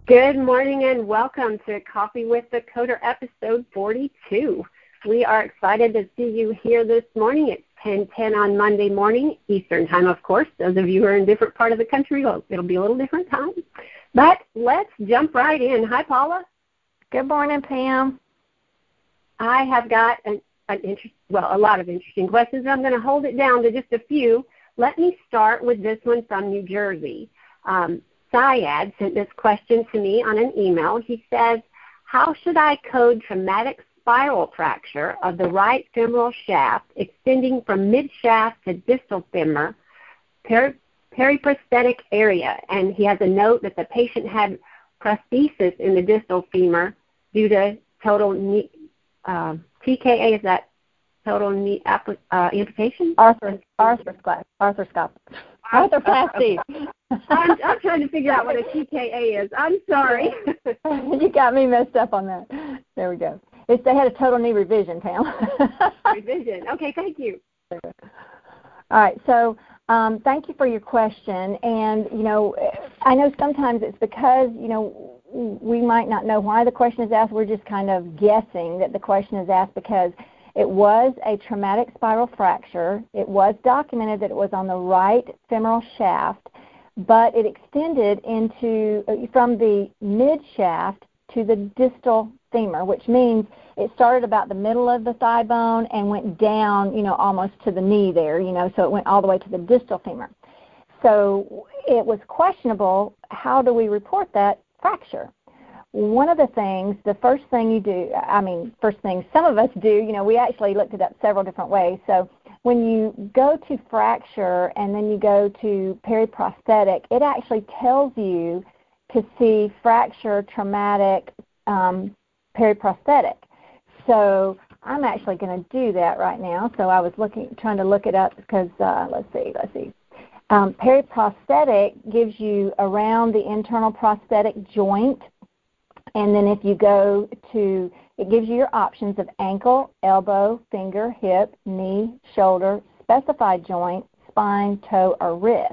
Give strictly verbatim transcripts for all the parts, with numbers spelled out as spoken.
Good morning and welcome to Coffee with the Coder episode forty-two. We are excited to see you here this morning. It's ten ten on Monday morning, Eastern time, of course. Those of you who are in a different part of the country, well, it'll be a little different time. But let's jump right in. Hi, Paula. Good morning, Pam. I have got an, an interest, well, a lot of interesting questions. I'm going to hold it down to just a few. Let me start with this one from New Jersey. Um, Syed sent this question to me on an email. He says, how should I code traumatic spiral fracture of the right femoral shaft extending from mid-shaft to distal femur, peri- periprosthetic area? And he has a note that the patient had prosthesis in the distal femur due to total knee, uh, T K A, is that total knee uh, amputation? Arthros- arthroscop. Arthroscop. Arthroplasty. I'm, I'm trying to figure out what a T K A is. I'm sorry. You got me messed up on that. There we go. It's, they had a total knee revision, Pam. Revision. Okay, thank you. All right, so um, thank you for your question. And, you know, I know sometimes it's because, you know, we might not know why the question is asked. We're just kind of guessing that the question is asked because it was a traumatic spiral fracture. It was documented that it was on the right femoral shaft, but it extended into from the mid-shaft to the distal femur, which means it started about the middle of the thigh bone and went down, you know, almost to the knee there, you know, so it went all the way to the distal femur. So it was questionable, how do we report that fracture? One of the things, the first thing you do, I mean, first thing some of us do, you know, we actually looked it up several different ways. So when you go to fracture and then you go to periprosthetic, it actually tells you to see fracture traumatic um, periprosthetic. So I'm actually going to do that right now. So I was looking, trying to look it up because, uh, let's see, let's see. Um, periprosthetic gives you around the internal prosthetic joint. And then if you go to, it gives you your options of ankle, elbow, finger, hip, knee, shoulder, specified joint, spine, toe, or wrist.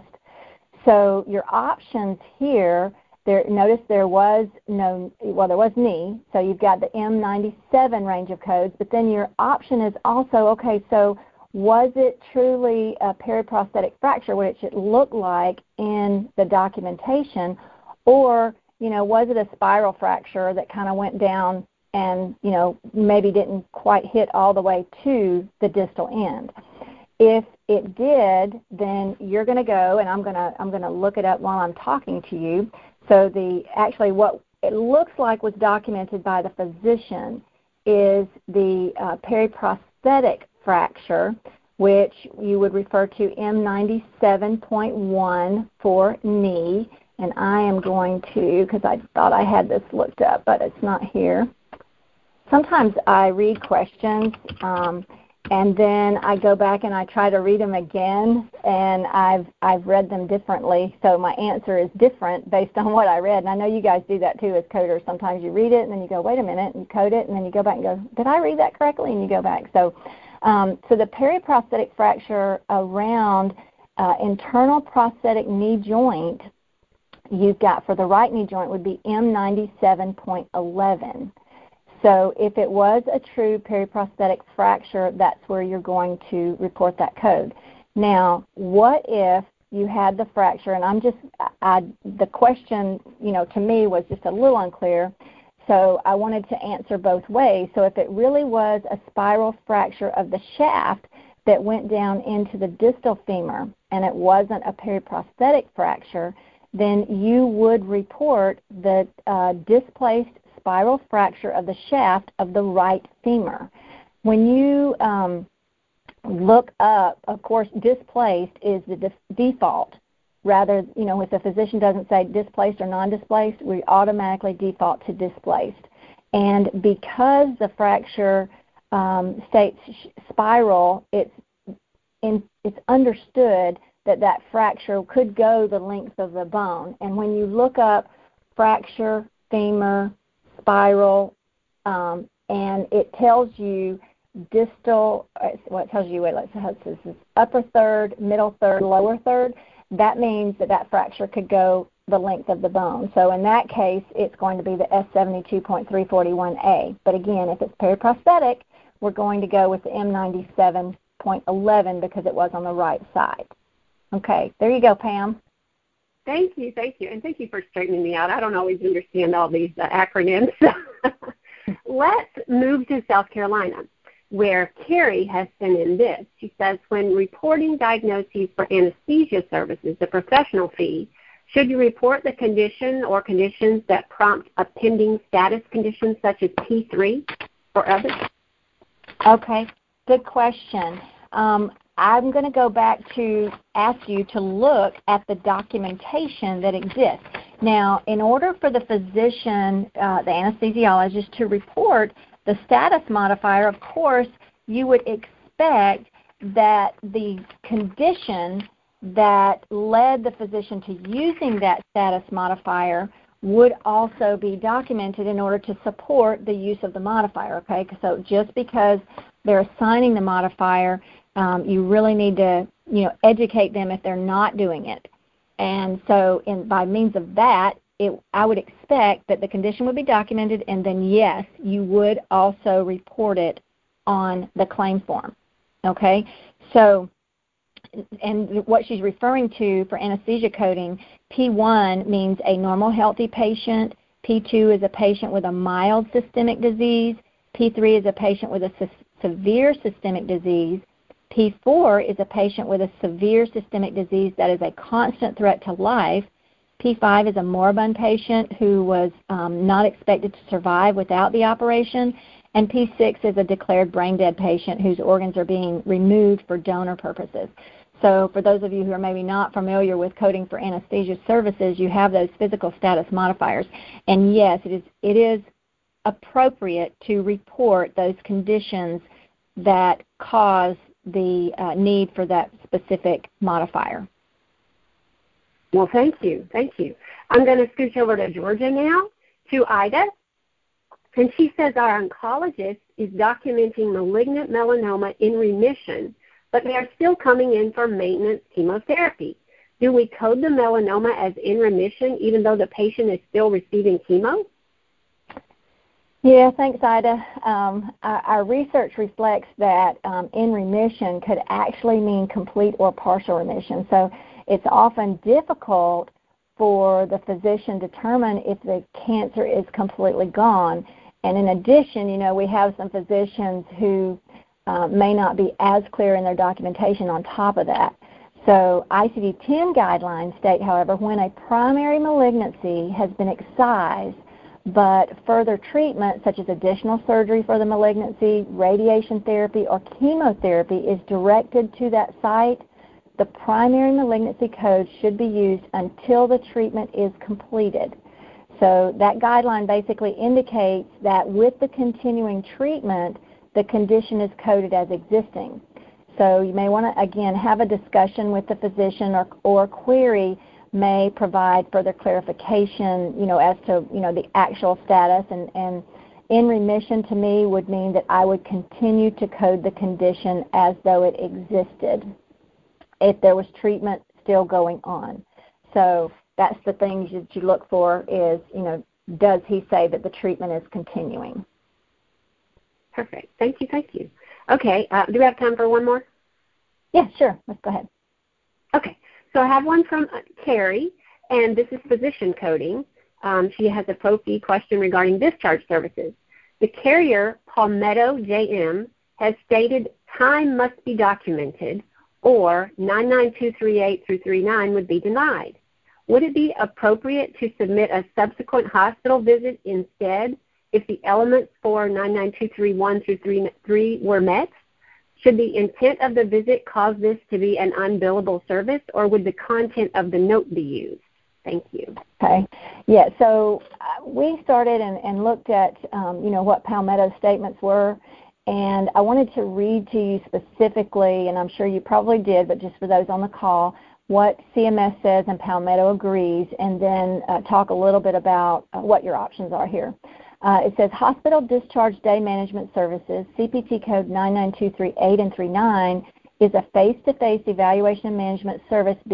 So your options here, there, notice there was no, well, there was knee, so you've got the M ninety-seven range of codes, but then your option is also, okay, so was it truly a periprosthetic fracture, which it looked like in the documentation, or you know, was it a spiral fracture that kind of went down and, you know, maybe didn't quite hit all the way to the distal end? If it did, then you're going to go, and I'm going to I'm going to look it up while I'm talking to you. So the actually what it looks like was documented by the physician is the uh, periprosthetic fracture, which you would refer to M ninety-seven point one for knee. And I am going to, because I thought I had this looked up, but it's not here. Sometimes I read questions, um, and then I go back and I try to read them again, and I've I've read them differently, so my answer is different based on what I read. And I know you guys do that too as coders. Sometimes you read it, and then you go, wait a minute, and you code it, and then you go back and go, did I read that correctly? And you go back. So, um, so the periprosthetic fracture around uh, internal prosthetic knee joint you've got for the right knee joint would be M ninety-seven point eleven. So if it was a true periprosthetic fracture, that's where you're going to report that code. Now, what if you had the fracture, and I'm just, I, the question, you know, to me was just a little unclear, so I wanted to answer both ways. So if it really was a spiral fracture of the shaft that went down into the distal femur, and it wasn't a periprosthetic fracture, then you would report the uh, displaced spiral fracture of the shaft of the right femur. When you um, look up, of course, displaced is the def- default. Rather, you know, if the physician doesn't say displaced or non-displaced, we automatically default to displaced. And because the fracture um, states spiral, it's, in, it's understood that that fracture could go the length of the bone. And when you look up fracture, femur, spiral, um, and it tells you distal, well, it tells you, wait, let's see, this is upper third, middle third, lower third, that means that that fracture could go the length of the bone. So in that case, it's going to be the S seventy-two point three forty-one A. But again, if it's periprosthetic, we're going to go with the M ninety-seven point eleven because it was on the right side. Okay, there you go, Pam. Thank you, thank you, and thank you for straightening me out. I don't always understand all these uh, acronyms. Let's move to South Carolina, where Carrie has sent in this. She says, when reporting diagnoses for anesthesia services, the professional fee, should you report the condition or conditions that prompt a pending status condition such as P three or others? Okay, good question. Um, I'm going to go back to ask you to look at the documentation that exists. Now, in order for the physician, uh, the anesthesiologist, to report the status modifier, of course, you would expect that the condition that led the physician to using that status modifier would also be documented in order to support the use of the modifier, okay? So just because they're assigning the modifier, um, you really need to, you know, educate them if they're not doing it. And so in, by means of that, it, I would expect that the condition would be documented, and then, yes, you would also report it on the claim form, okay? So, and what she's referring to for anesthesia coding, P one means a normal, healthy patient. P two is a patient with a mild systemic disease. P three is a patient with a se- severe systemic disease. P four is a patient with a severe systemic disease that is a constant threat to life. P five is a moribund patient who was um, not expected to survive without the operation. And P six is a declared brain-dead patient whose organs are being removed for donor purposes. So for those of you who are maybe not familiar with coding for anesthesia services, you have those physical status modifiers. And yes, it is, it is appropriate to report those conditions that cause the uh, need for that specific modifier. Well, thank you. Thank you. I'm going to scooch over to Georgia now, to Ida. And she says our oncologist is documenting malignant melanoma in remission, but they are still coming in for maintenance chemotherapy. Do we code the melanoma as in remission even though the patient is still receiving chemo? Yeah, thanks, Ida. Um, our, our research reflects that um, in remission could actually mean complete or partial remission. So it's often difficult for the physician to determine if the cancer is completely gone. And in addition, you know, we have some physicians who uh, may not be as clear in their documentation on top of that. So I C D ten guidelines state, however, when a primary malignancy has been excised, but further treatment, such as additional surgery for the malignancy, radiation therapy, or chemotherapy is directed to that site, the primary malignancy code should be used until the treatment is completed. So that guideline basically indicates that with the continuing treatment, the condition is coded as existing. So you may want to, again, have a discussion with the physician, or, or query may provide further clarification, you know, as to, you know, the actual status. And, and in remission to me would mean that I would continue to code the condition as though it existed if there was treatment still going on. So that's the things that you look for is, you know, does he say that the treatment is continuing? Perfect. Thank you, thank you. Okay, uh, do we have time for one more? Yeah, sure. Let's go ahead. Okay, so I have one from Carrie, and this is physician coding. Um, she has a pro fee question regarding discharge services. The carrier, Palmetto J M, has stated time must be documented, or nine nine two three eight through thirty-nine would be denied. Would it be appropriate to submit a subsequent hospital visit instead if the elements for nine nine two three one through three were met? Should the intent of the visit cause this to be an unbillable service, or would the content of the note be used? Thank you. Okay. Yeah, so uh, we started and, and looked at, um, you know, what Palmetto's statements were, and I wanted to read to you specifically, and I'm sure you probably did, but just for those on the call, what C M S says and Palmetto agrees, and then uh, talk a little bit about uh, what your options are here. Uh, it says Hospital Discharge Day Management Services, C P T code nine nine two three eight and thirty-nine, is a face-to-face evaluation and management service be-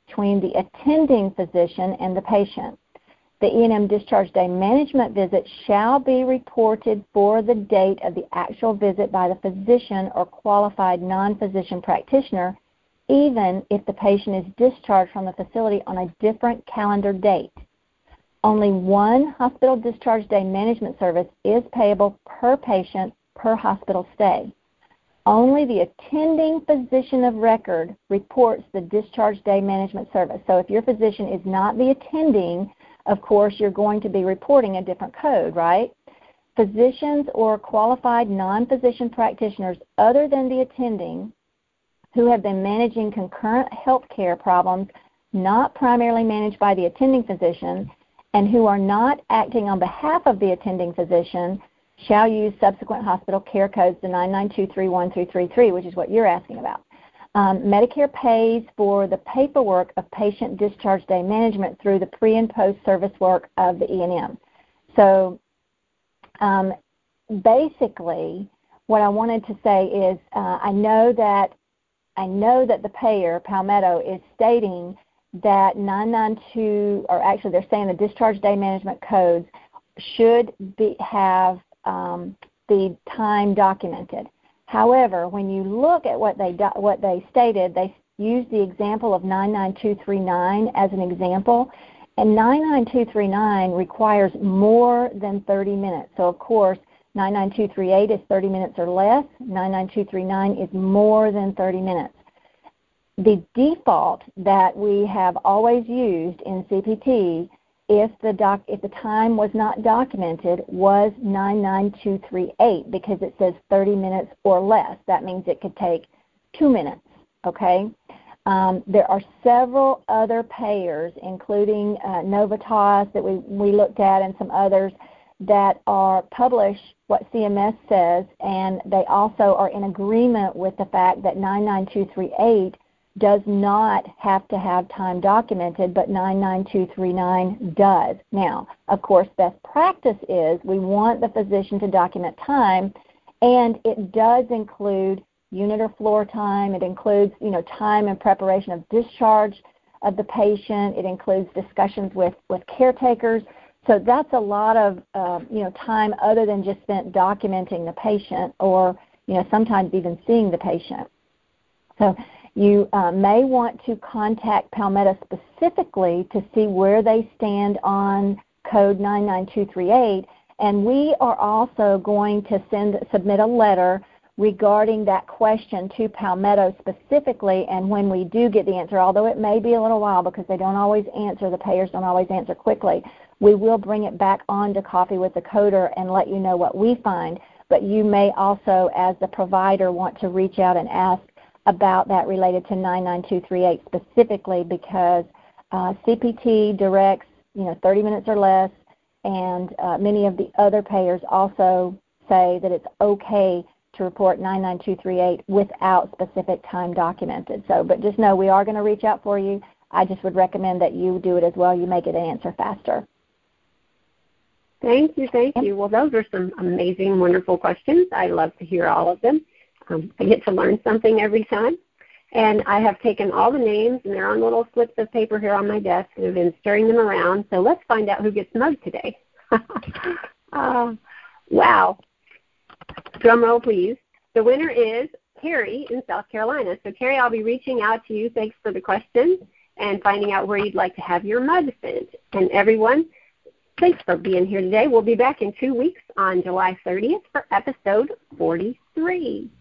between the attending physician and the patient. The E and M discharge day management visit shall be reported for the date of the actual visit by the physician or qualified non-physician practitioner, even if the patient is discharged from the facility on a different calendar date. Only one hospital discharge day management service is payable per patient per hospital stay. Only the attending physician of record reports the discharge day management service. So if your physician is not the attending, of course, you're going to be reporting a different code, right? Physicians or qualified non-physician practitioners other than the attending who have been managing concurrent health care problems not primarily managed by the attending physician and who are not acting on behalf of the attending physician shall use subsequent hospital care codes, the nine nine two three one through thirty-three, which is what you're asking about. Um, Medicare pays for the paperwork of patient discharge day management through the pre- and post-service work of the E and M. So um, basically, what I wanted to say is uh, I know that I know that the payer, Palmetto, is stating that nine nine two, or actually they're saying the discharge day management codes should be, have um, the time documented. However, when you look at what they do, what they stated, they used the example of nine nine two three nine as an example, and nine nine two three nine requires more than thirty minutes. So, of course, nine nine two three eight is thirty minutes or less. nine nine two three nine is more than thirty minutes. The default that we have always used in C P T, if the doc, if the time was not documented, was nine nine two three eight because it says thirty minutes or less. That means it could take two minutes, okay? Um, there are several other payers, including uh, Novitas that we, we looked at and some others, that are publish what C M S says, and they also are in agreement with the fact that nine nine two three eight does not have to have time documented, but nine nine two three nine does. Now, of course, best practice is we want the physician to document time, and it does include unit or floor time. It includes, you know, time and preparation of discharge of the patient. It includes discussions with, with caretakers. So that's a lot of, uh, you know, time other than just spent documenting the patient or, you know, sometimes even seeing the patient. So you uh, may want to contact Palmetto specifically to see where they stand on code nine nine two three eight, and we are also going to send submit a letter regarding that question to Palmetto specifically, and when we do get the answer, although it may be a little while because they don't always answer, the payers don't always answer quickly, we will bring it back on to Coffee with the Coder and let you know what we find. But you may also, as the provider, want to reach out and ask about that related to nine nine two three eight specifically, because uh, C P T directs, you know, thirty minutes or less, and uh, many of the other payers also say that it's okay to report nine nine two three eight without specific time documented. So, but just know we are going to reach out for you. I just would recommend that you do it as well. You may get an answer faster. Thank you, thank you. Well, those are some amazing, wonderful questions. I love to hear all of them. Um, I get to learn something every time. And I have taken all the names, and they're on little slips of paper here on my desk, and I've been stirring them around. So let's find out who gets mugged today. uh, wow. Drum roll, please. The winner is Carrie in South Carolina. So, Carrie, I'll be reaching out to you. Thanks for the questions and finding out where you'd like to have your mug sent. And everyone, thanks for being here today. We'll be back in two weeks on July thirtieth for episode forty-three.